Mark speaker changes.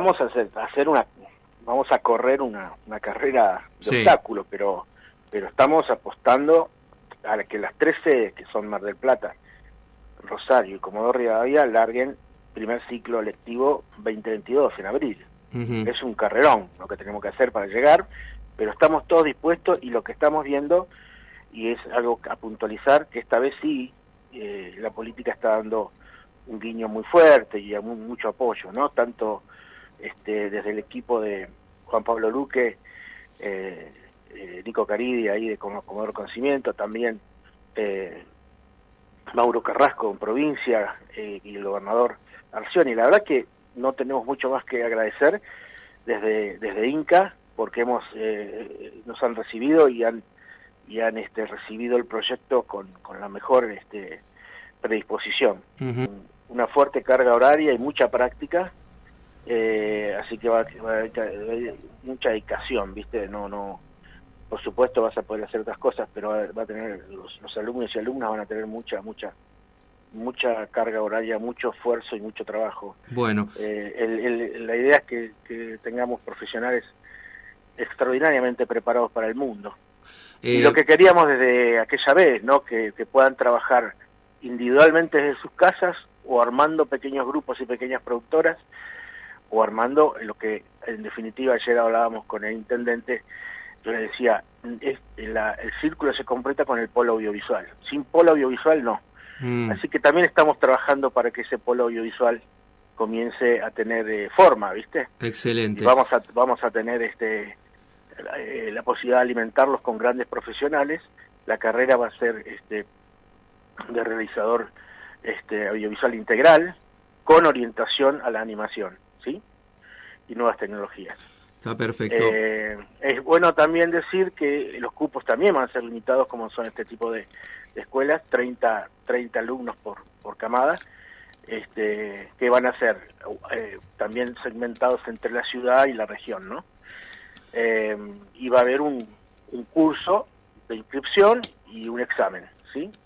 Speaker 1: vamos a vamos a correr una carrera de obstáculos, pero estamos apostando a que las 13, que son Mar del Plata, Rosario y Comodoro Rivadavia, larguen primer ciclo lectivo 2022 en abril. Es un carrerón lo que tenemos que hacer para llegar, pero estamos todos dispuestos, y lo que estamos viendo, y es algo a puntualizar, que esta vez sí la política está dando un guiño muy fuerte y mucho apoyo, ¿no? Tanto desde el equipo de Juan Pablo Luque, Nico Caridi ahí de Comodoro Conocimiento, también Mauro Carrasco en provincia, y el gobernador Arcioni. La verdad que no tenemos mucho más que agradecer desde Inca, porque nos han recibido y han recibido el proyecto con la mejor predisposición. Una fuerte carga horaria y mucha práctica, así que va a haber mucha dedicación, ¿viste? No, por supuesto vas a poder hacer otras cosas, pero va a tener los alumnos y alumnas van a tener mucha carga horaria, mucho esfuerzo y mucho trabajo.
Speaker 2: Bueno,
Speaker 1: la idea es que tengamos profesionales extraordinariamente preparados para el mundo. Y lo que queríamos desde aquella vez, ¿no? Que puedan trabajar individualmente desde sus casas, o armando pequeños grupos y pequeñas productoras, o armando lo que en definitiva ayer hablábamos con el intendente. Yo le decía, el círculo se completa con el polo audiovisual. Sin polo audiovisual no. Así que también estamos trabajando para que ese polo audiovisual comience a tener forma, ¿viste?
Speaker 2: Excelente.
Speaker 1: Y vamos a tener la posibilidad de alimentarlos con grandes profesionales. La carrera va a ser de realizador audiovisual integral, con orientación a la animación, ¿sí? Y nuevas tecnologías.
Speaker 2: Está perfecto.
Speaker 1: Es bueno también decir que los cupos también van a ser limitados, como son este tipo de escuelas, 30 alumnos por camada, que van a ser también segmentados entre la ciudad y la región, ¿no? Y va a haber un curso de inscripción y un examen, ¿sí?